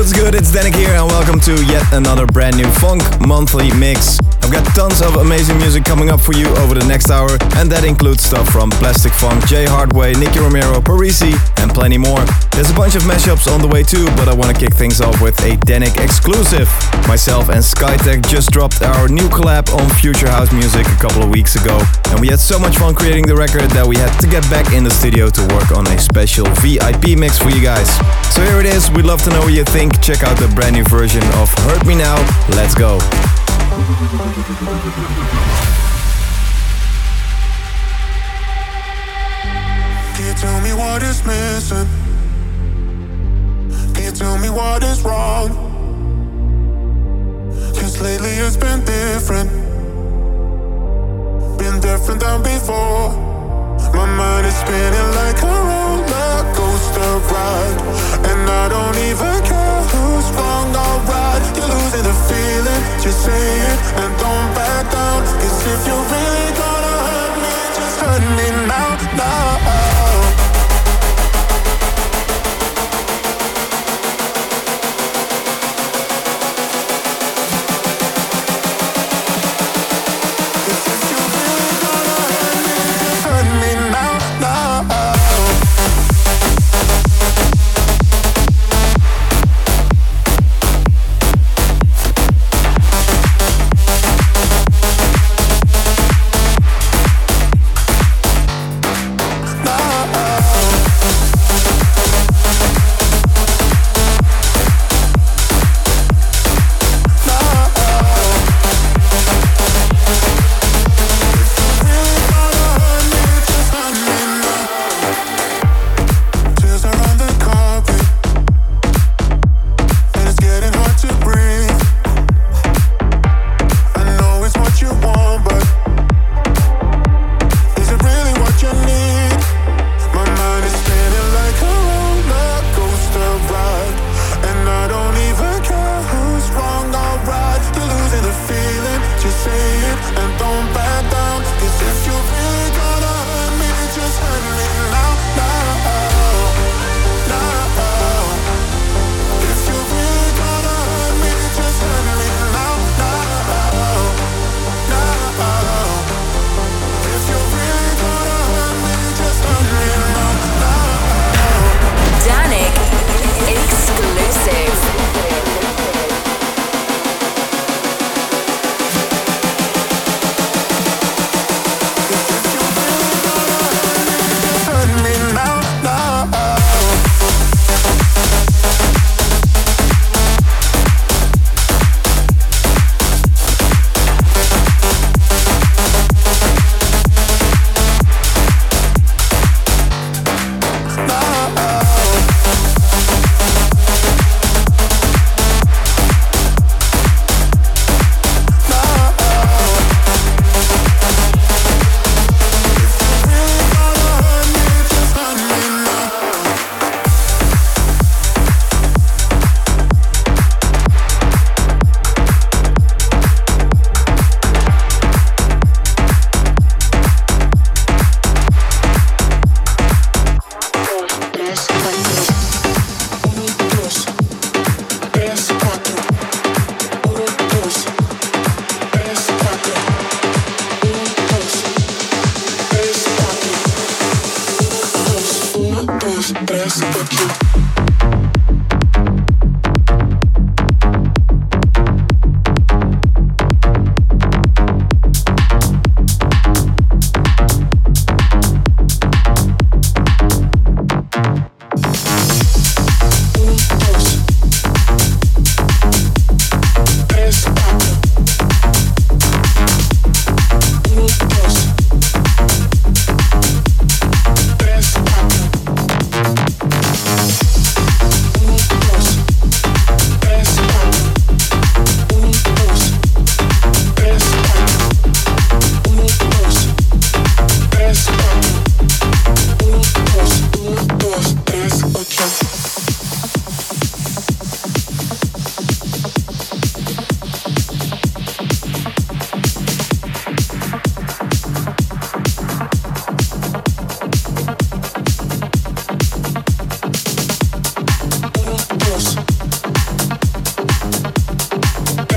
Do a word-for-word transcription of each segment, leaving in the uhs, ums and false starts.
what's good? It's Danik here and welcome to yet another brand new Funk Monthly Mix. I've got tons of amazing music coming up for you over the next hour, and that includes stuff from Plastic Funk, Jay Hardway, Nicky Romero, Parisi, and plenty more. There's a bunch of mashups on the way too, but I want to kick things off with a Danik exclusive. Myself and Skytech just dropped our new collab on Future House Music a couple of weeks ago, and we had so much fun creating the record that we had to get back in the studio to work on a special V I P mix for you guys. So here it is, we'd love to know what you think. Check out the brand new version of Hurt Me Now. Let's go. Can you tell me what is missing? Can you tell me what is wrong? Cause lately it's been different. Been different than before. My mind is spinning like a roller coaster ride, and I don't even care who's wrong or right. You're losing the feeling, just say it and don't back down. Cause if you're really gonna hurt me, just hurt me now, now.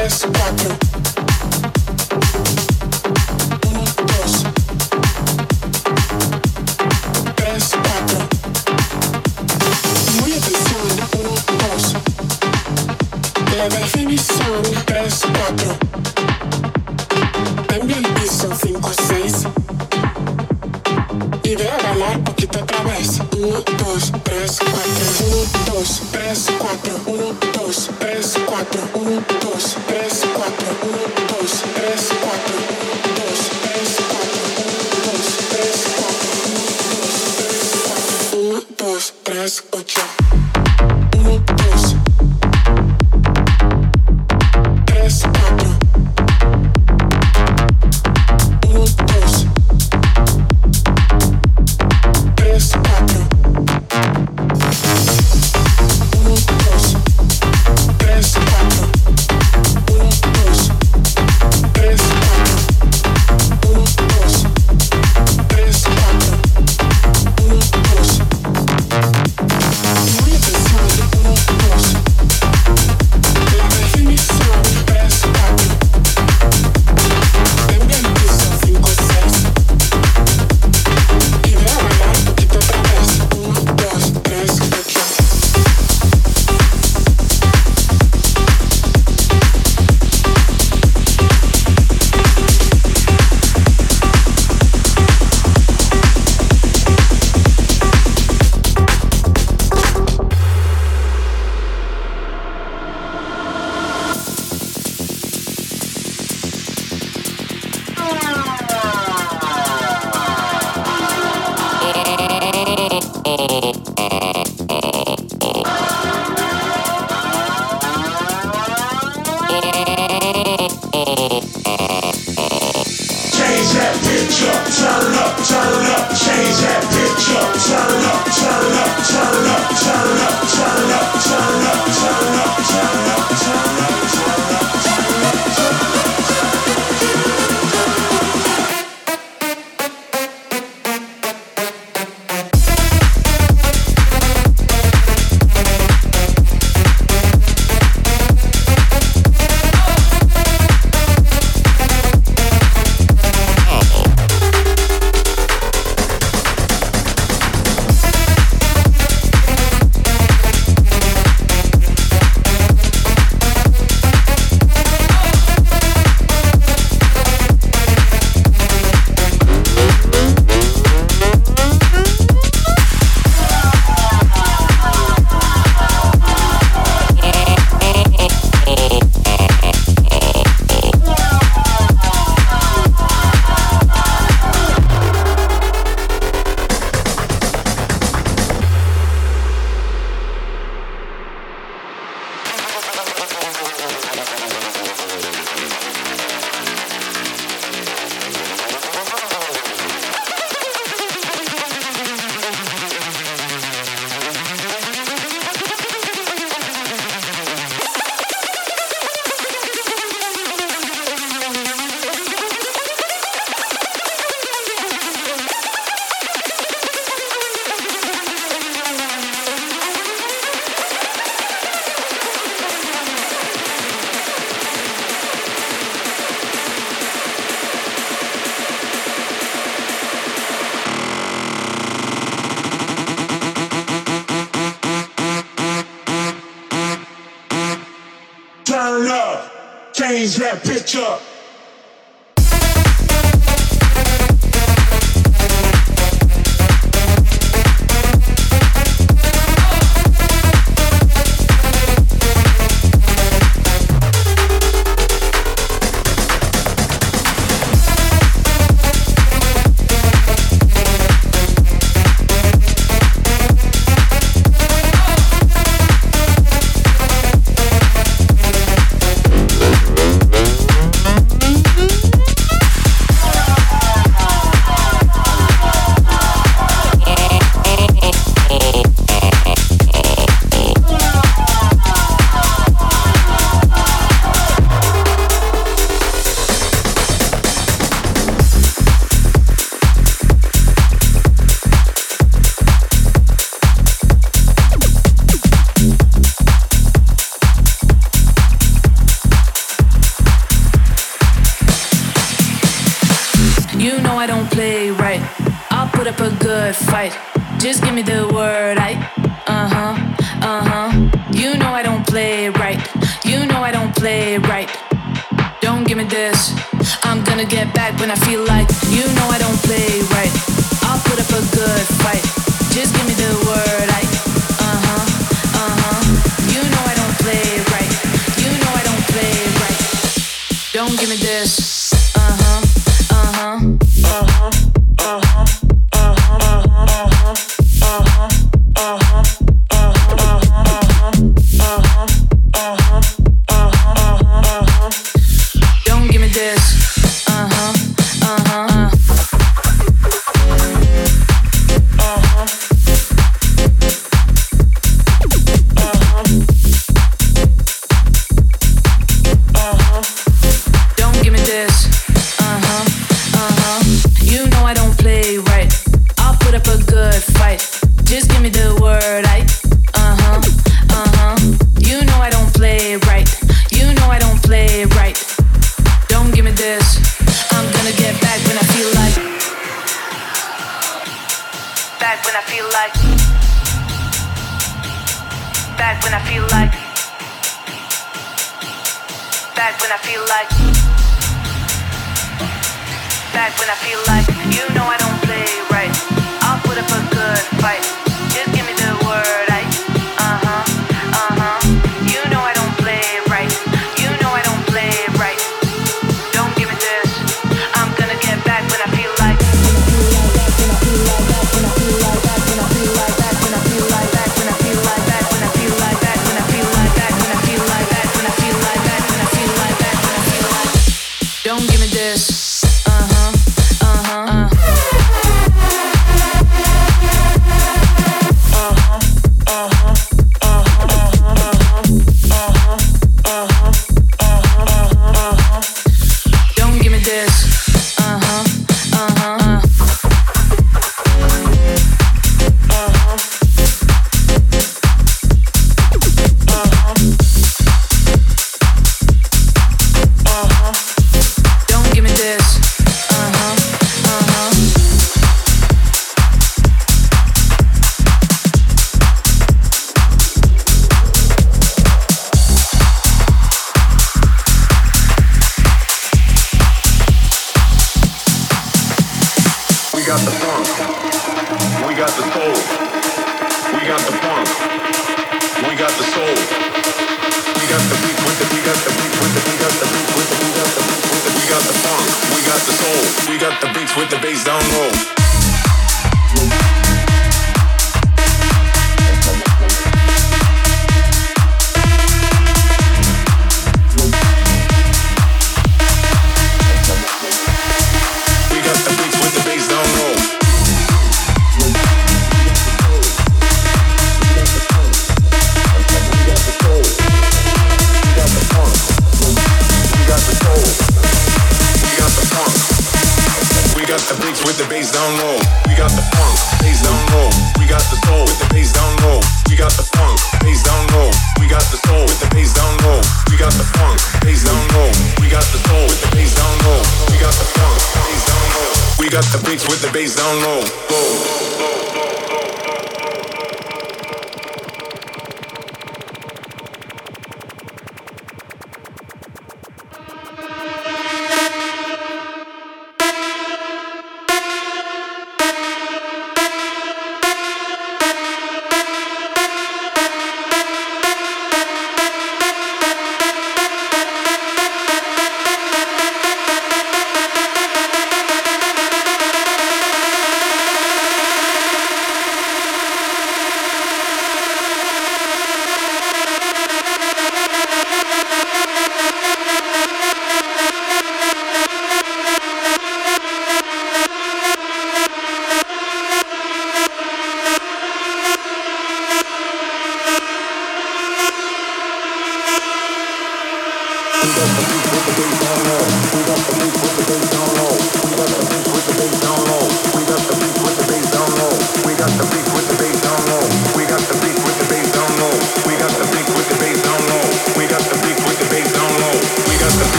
Turn up, change that bitch up. good fight. Just give me the word, I. Uh huh, uh huh. You know I don't play right. You know I don't play right. Don't give me this. I'm gonna get back when I feel like. You know I don't play right. I'll put up a good fight. Just give me the word, I. Uh huh, uh huh. You know I don't play right. You know I don't play right. Don't give me this. Uh huh, uh huh, uh huh, uh huh.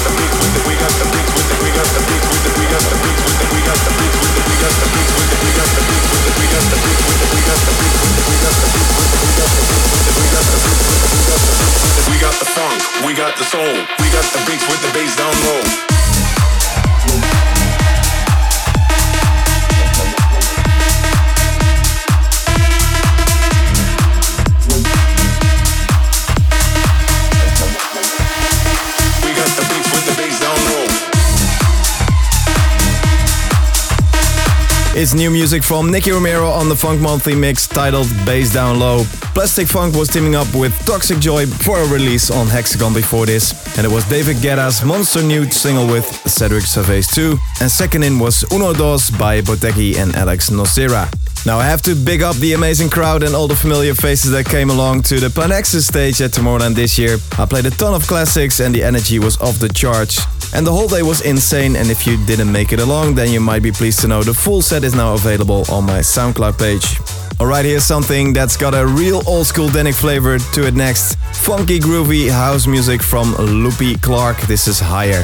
We got the beats with the, we got the beats with the, we got the beats with the, we got the beats with the, we got the got the soul. We got the beats with the bass down low. It's new music from Nicky Romero on the Funk Monthly mix titled Bass Down Low. Plastic Funk was teaming up with Toxic Joy for a release on Hexagon before this, and it was David Guetta's monster new single with Cedric Cervez two, and second in was Uno Dos by Boteki and Alex Nocera. Now I have to big up the amazing crowd and all the familiar faces that came along to the Planexus stage at Tomorrowland this year. I played a ton of classics and the energy was off the charts. And the whole day was insane, and if you didn't make it along, then you might be pleased to know the full set is now available on my SoundCloud page. Alright, here's something that's got a real old school Danik flavor to it next. Funky groovy house music from Loopy Clark. This is Higher.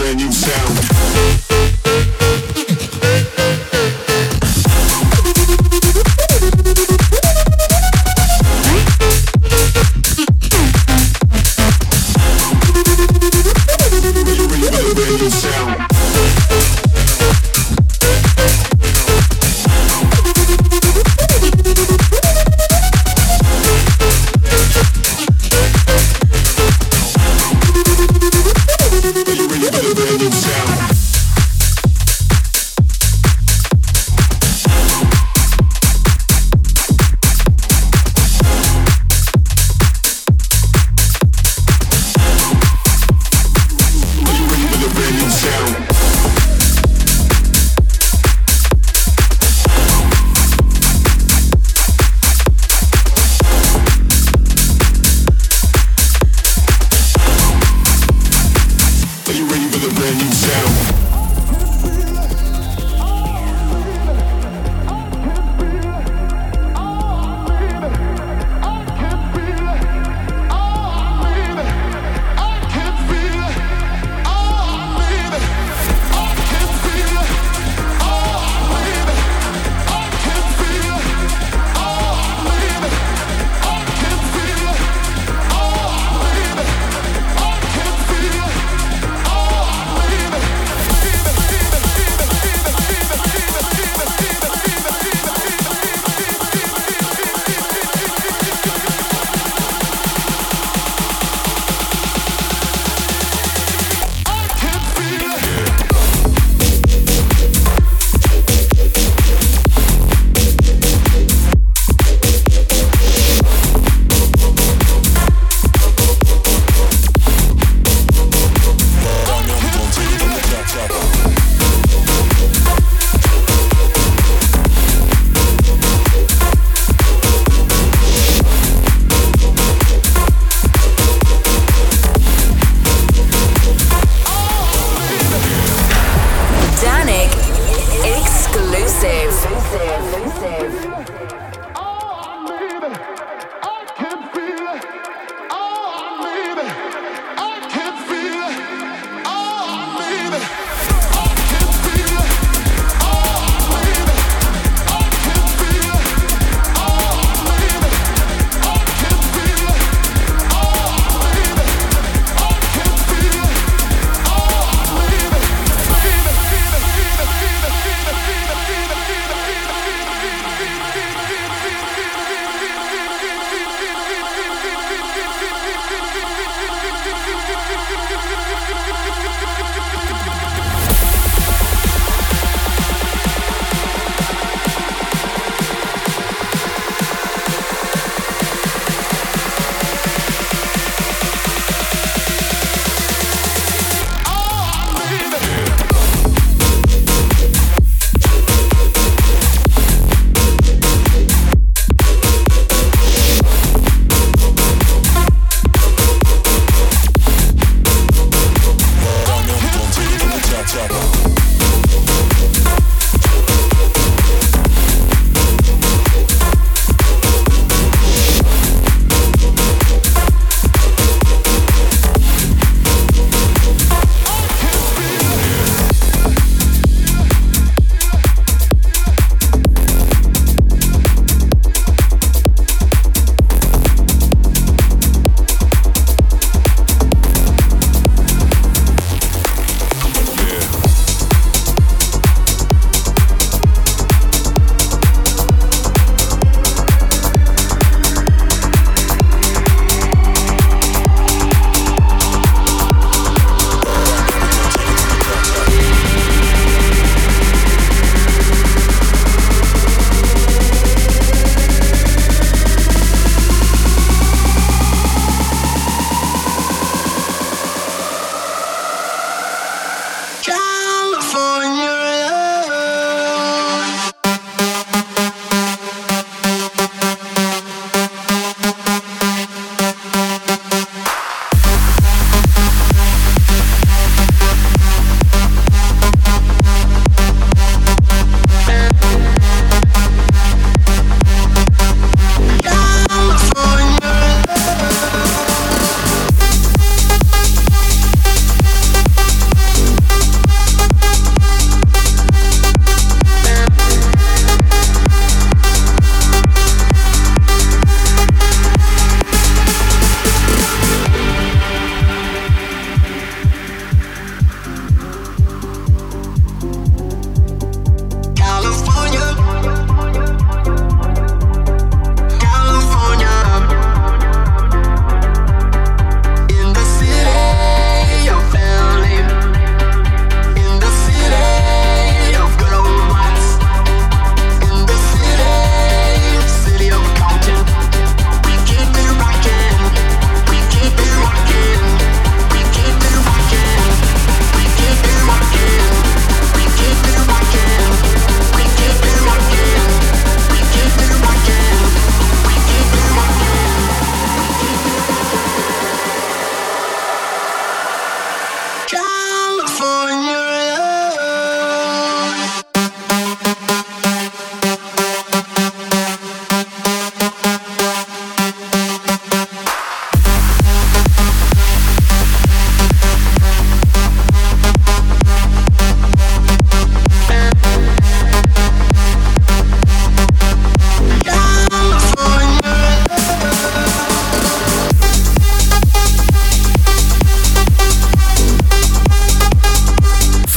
venue sound.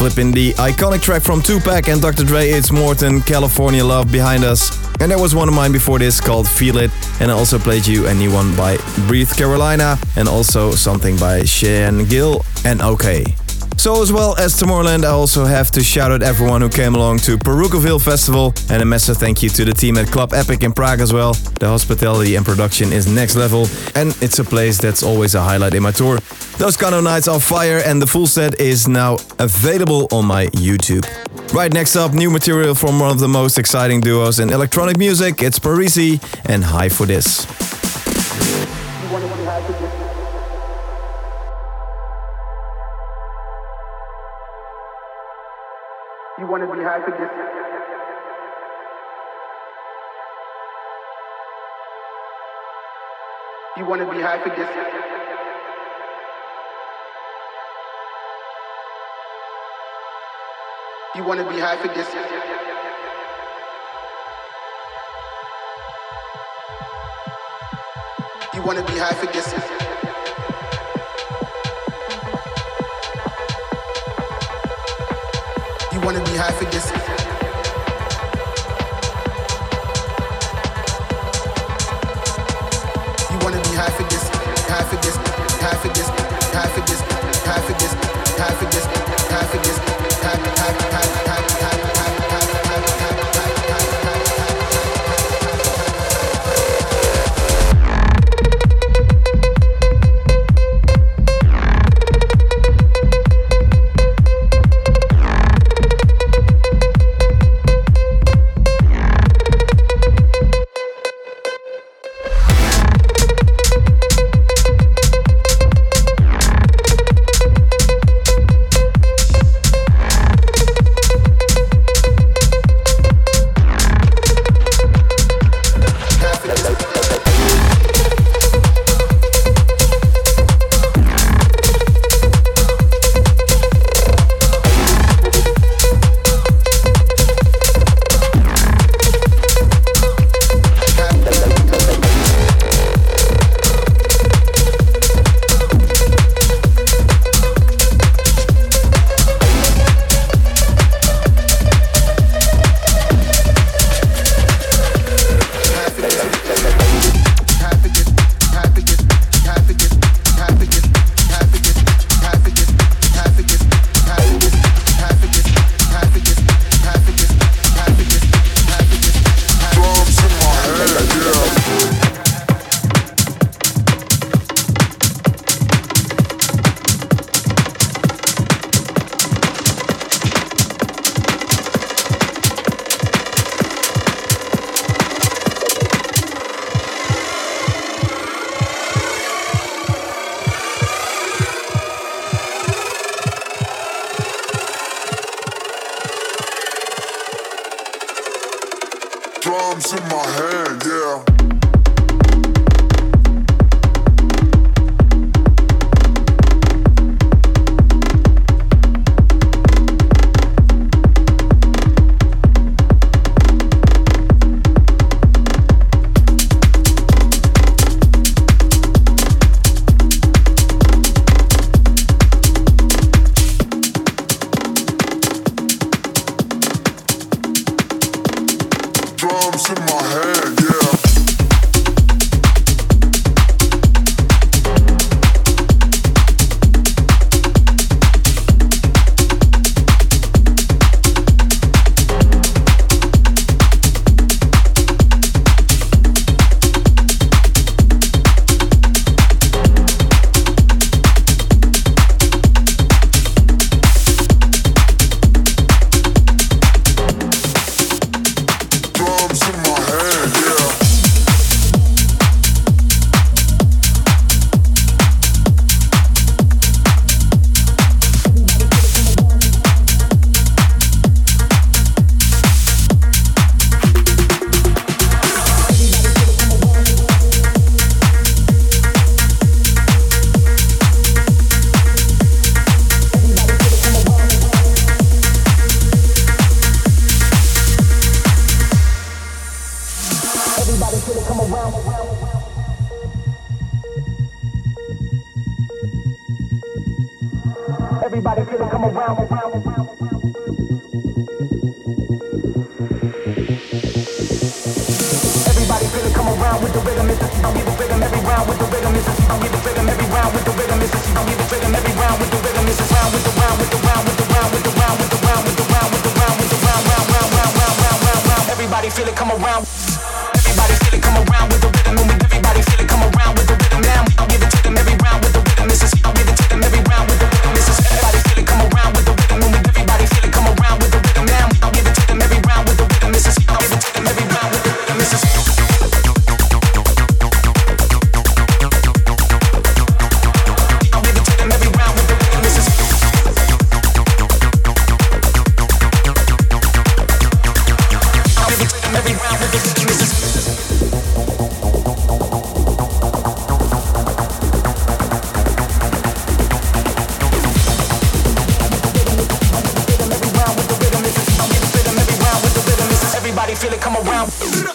flipping the iconic track from Tupac and Doctor Dre, It's Morton, California Love behind us. And there was one of mine before this called Feel It. And I also played you a new one by Breathe Carolina and also something by Shane Gill and OK. So as well as Tomorrowland, I also have to shout out everyone who came along to Perucaville Festival, and a massive thank you to the team at Club Epic in Prague as well. The hospitality and production is next level, and it's a place that's always a highlight in my tour. Those kind of nights are fire, and the full set is now available on my YouTube. Right, next up, new material from one of the most exciting duos in electronic music. It's Parisi and High for This. You want to be high for this? You want to be high for this? You want to be high for this? You want to be high for this? You want to be high for this? You want to be high for this? High for this? High for this? High for this? High for this? High for this? High for this? High high high high high drums in my hand, yeah. Drums in my hand, yeah. Everybody feel it, come around, around, around. Everybody feel it, come around with the rhythm. It's a don't give the rhythm every round with the rhythm. It's a don't give the rhythm every round with the rhythm. It's a don't give the rhythm every round with the rhythm. It's a round with the round with the round with the round with the round with the round with the round with the round with the round round round round round round round round. Everybody feel it, come around. Everybody feel it, come around with the rhythm. And everybody feel it, come around with the rhythm. Now I'll give it to them every round with the rhythm. This is I'll give it to them every round with the rhythm. This is everybody feel it, come around with the rhythm. And everybody feel it, come around with the rhythm. Now I'll give it to them every round with the rhythm. This is I'll give it to them every round with the rhythm. This is feel it, come around.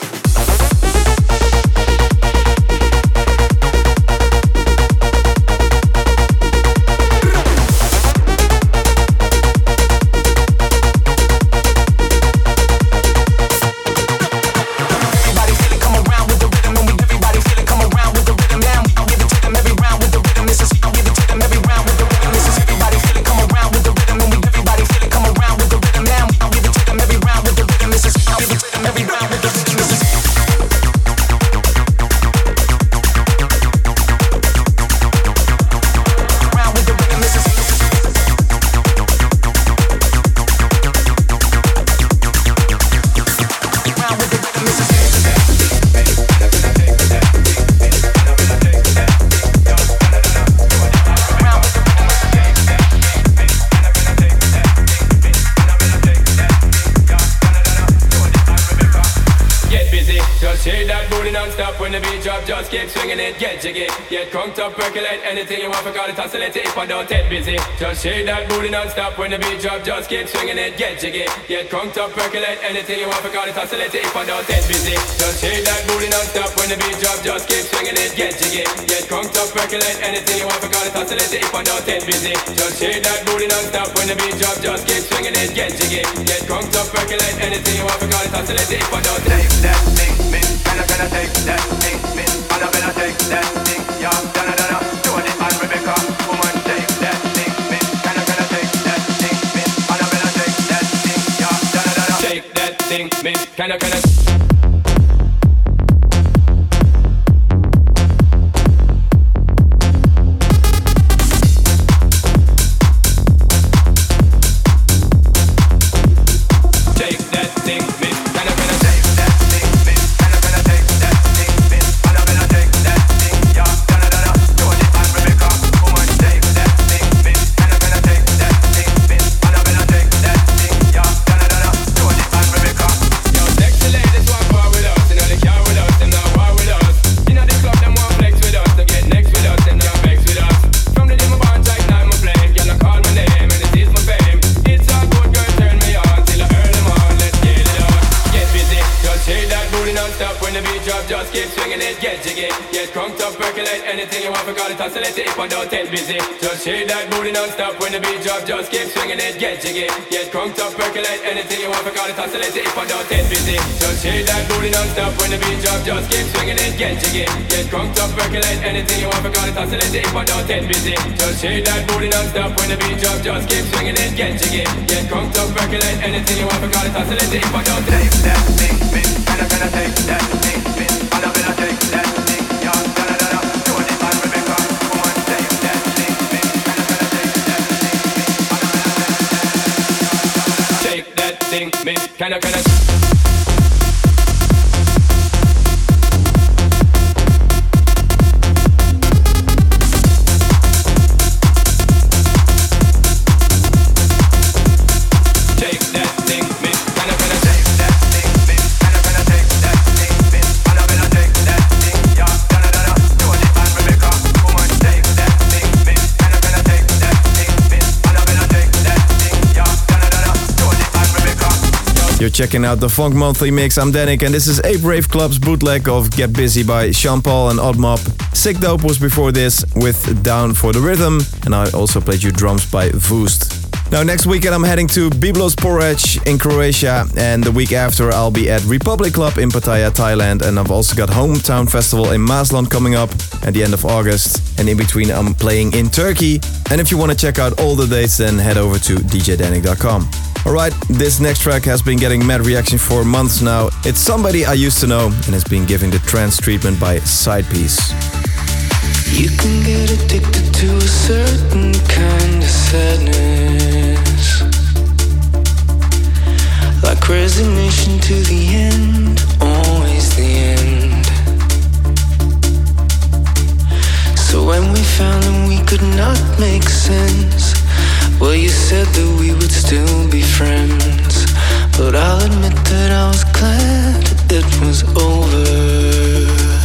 Just keep swinging it, get jiggy. Get crunked up, percolate anything you want, forgot it, oscillate it if I don't get busy. Just shake that booty non-stop when the beat drop. Just keep swinging it, get jiggy. Get crunked up, percolate anything you want, forgot it, oscillate it if I don't get busy. Just shake that booty non-stop when the beat drop. Just keep swinging it, get jiggy. Get crunked up, percolate anything you want, forgot it, oscillate it if I don't get busy. Just shake that booty non-stop when the beat drop. Just keep swinging it, get jiggy. Get crunked up, percolate anything you want, forgot it, oscillate it if I don't take that thing, me, can I, can I take that thing, me? And I better take that thing, yeah, da da da da. Doing it and Rebecca, woman, take that thing, me. Can I, can I take that thing, me? And I better take that thing, yeah, da da da da. Take that thing, me. Can I, can I? Shake that booty non-stop when the beat drop. Just keep swinging it, get jiggy. Get crunked up, percolate anything you want, forgot it, oscillate it if I don't get busy. Just shake that booty non-stop when the beat drop. Just keep swinging it, get jiggy. Get crunked up, percolate anything you want, forgot it, oscillate it if I don't get busy. Just shake that booty non-stop when the beat drop. Just keep swinging it, get jiggy. Get crunked up, percolate anything you want, forgot it, oscillate it if I don't take that thing, me. Can I, can I take that thing, me? And I better take that thing, yeah, da da da da. Doing it and Rebecca, woman, take that thing, me. Thing, me, can I, can I? You're checking out the Funk Monthly Mix. I'm Danik, and this is Ape Rave Club's bootleg of Get Busy by Sean Paul and Oddmob. Sick Dope was before this with Down for the Rhythm, and I also played you drums by Voost. Now, next weekend I'm heading to Biblos Porridge in Croatia, and the week after I'll be at Republic Club in Pattaya, Thailand, and I've also got Hometown Festival in Maasland coming up at the end of August, and in between I'm playing in Turkey. And if you want to check out all the dates, then head over to d j danik dot com. Alright, this next track has been getting mad reaction for months now. It's Somebody I Used to Know, and it's been given the trance treatment by Sidepiece. You can get addicted to a certain kind of sadness, like resignation to the end, always the end. So when we found that we could not make sense, well, you said that we would still be friends, but I'll admit that I was glad it was over.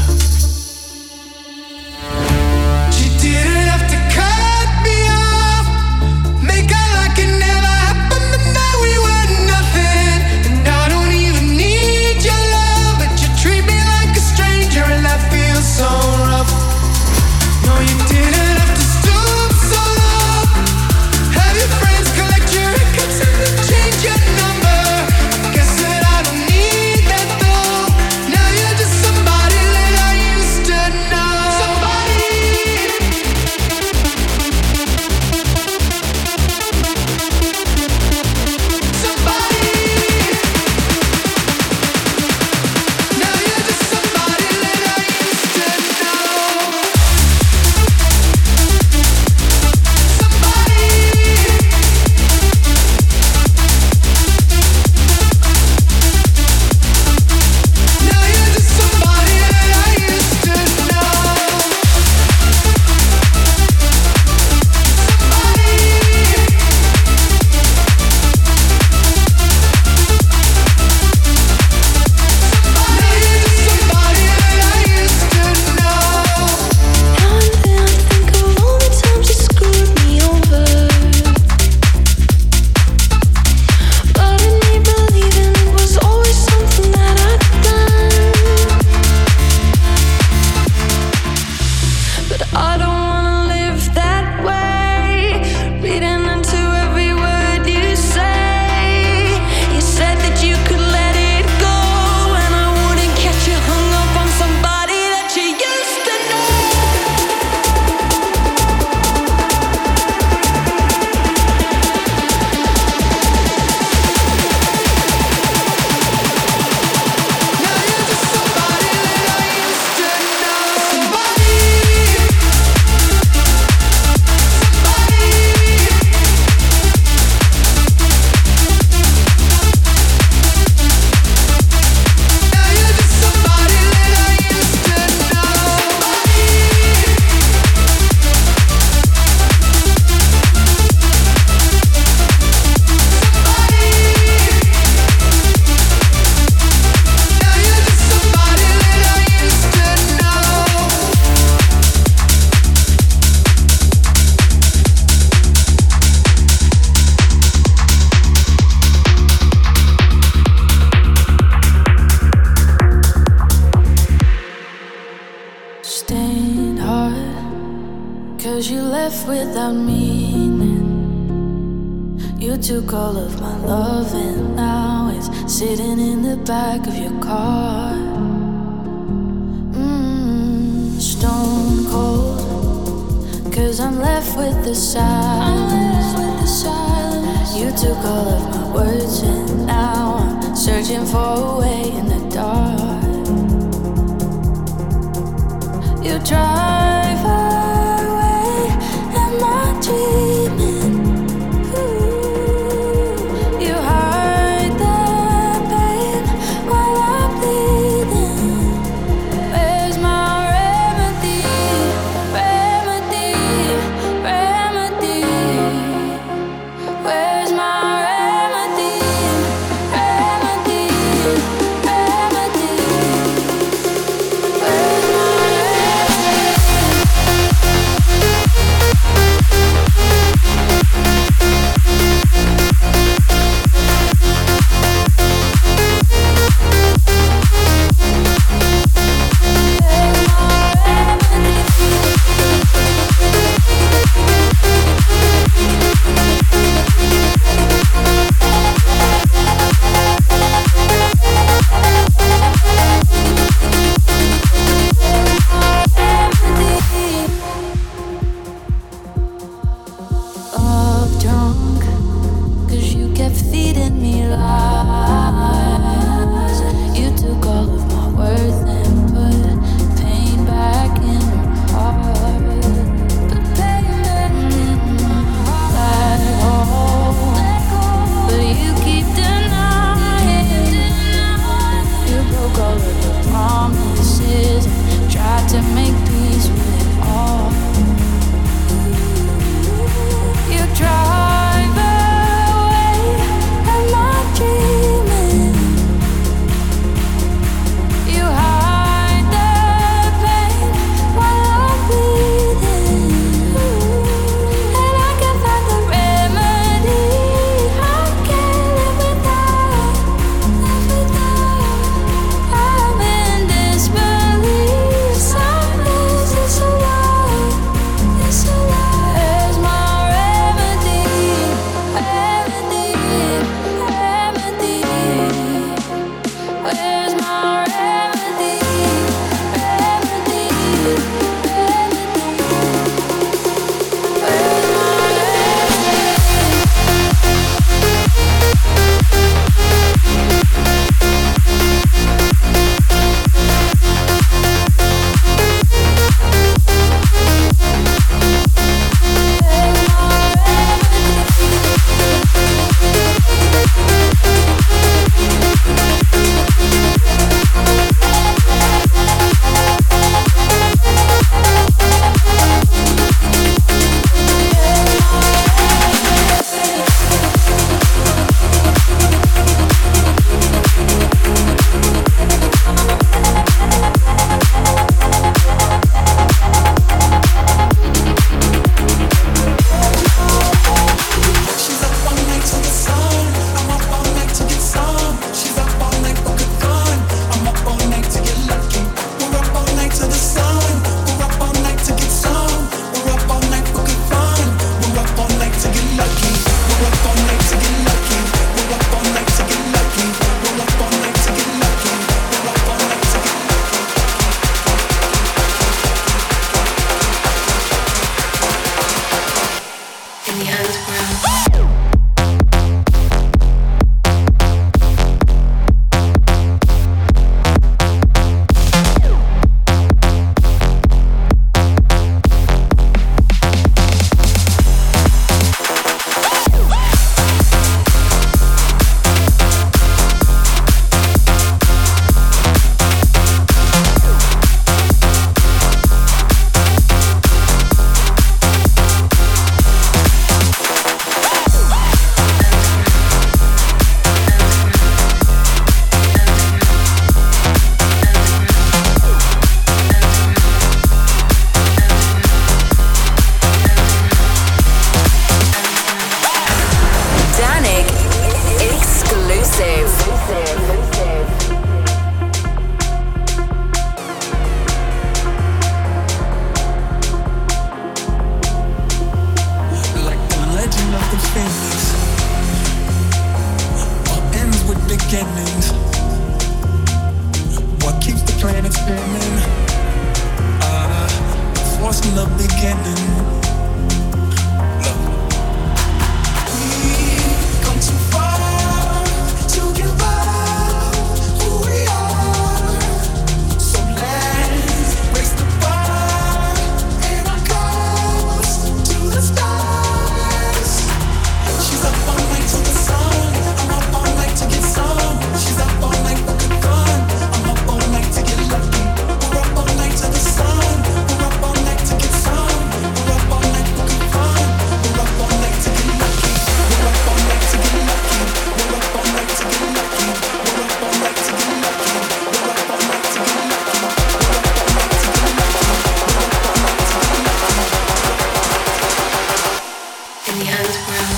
Took all of my love and now it's sitting in the back of your car. Mm, stone cold, cause I'm left with the silence. With the silence. You took all of my words and now I'm searching for a way in the dark. You drive away, am I dreaming? Remedy. of the phoenix. All ends with beginnings. What keeps the planet spinning? Ah, uh, the force from the beginning. Look. We've come too far to give up who we are. So let's raise the bar and our goals to the stars. She's up all night to the sun. I'm up all night to get some. She's up all night for good fun. I'm up all night to get lucky. We're up all night to the sun. We're up all night to get some. We're up all night for good fun. We're up all night to get lucky. We're up all night to get lucky. We're up all night to get lucky. We're up all night to get lucky. We're up all night to get lucky. We're up all night to get lucky. We're up all night to get lucky. In the underground.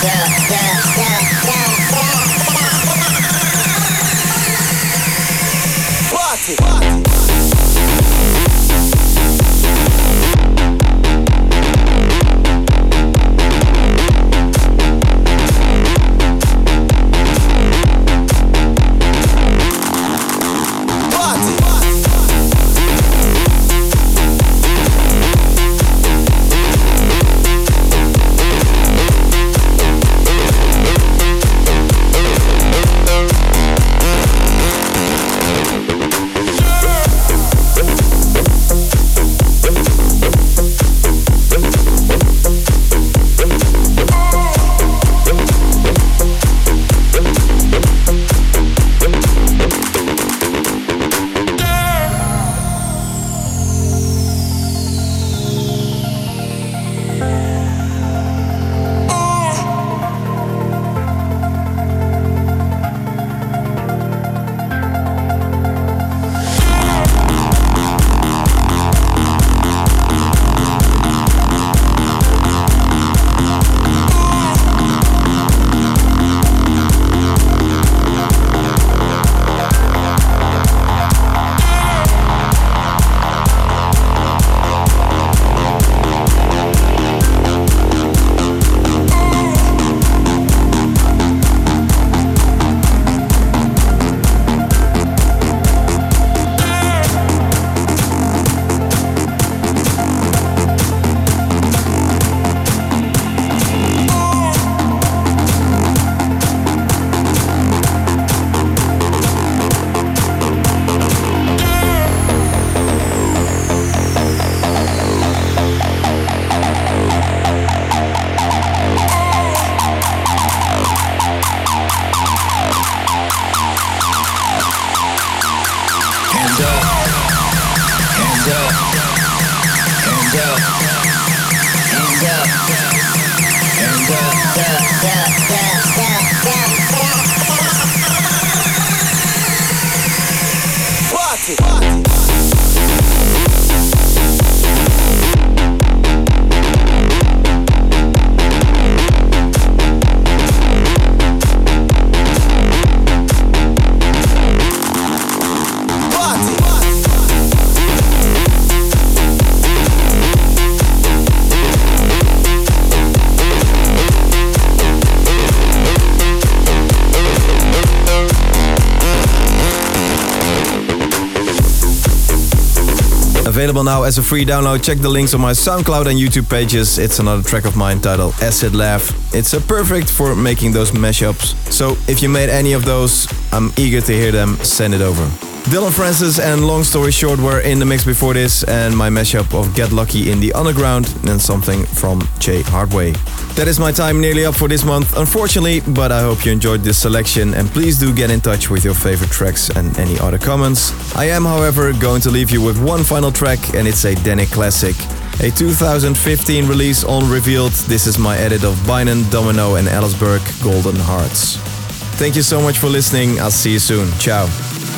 Available now as a free download. Check the links on my SoundCloud and YouTube pages. It's another track of mine titled Acid Laugh. It's uh, perfect for making those mashups. So if you made any of those, I'm eager to hear them. Send it over. Dylan Francis and Long Story Short were in the mix before this, and my mashup of Get Lucky in the Underground and something from Jay Hardway. That is my time nearly up for this month, unfortunately, but I hope you enjoyed this selection, and please do get in touch with your favorite tracks and any other comments. I am, however, going to leave you with one final track, and it's a Danik classic. A two thousand fifteen release on Revealed. This is my edit of Bynum, Domino and Ellisberg, Golden Hearts. Thank you so much for listening. I'll see you soon. Ciao.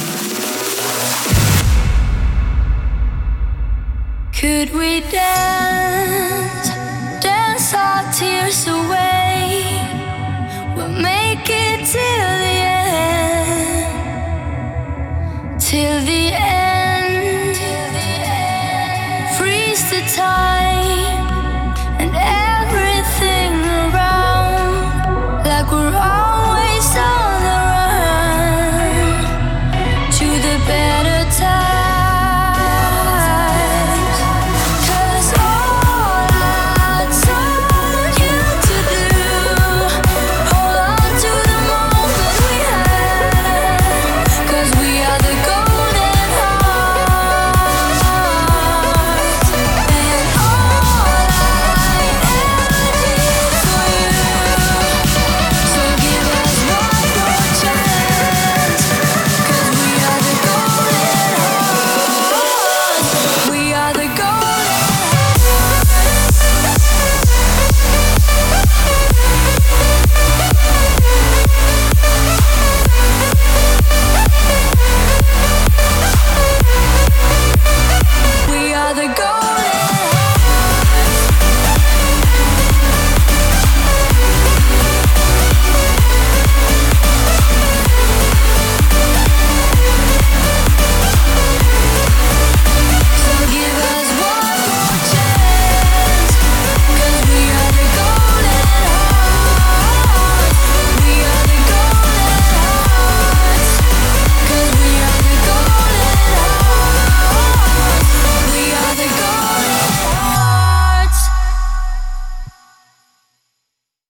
Could we dance, dance our tears away? We'll make it till the end, till the end, freeze the time.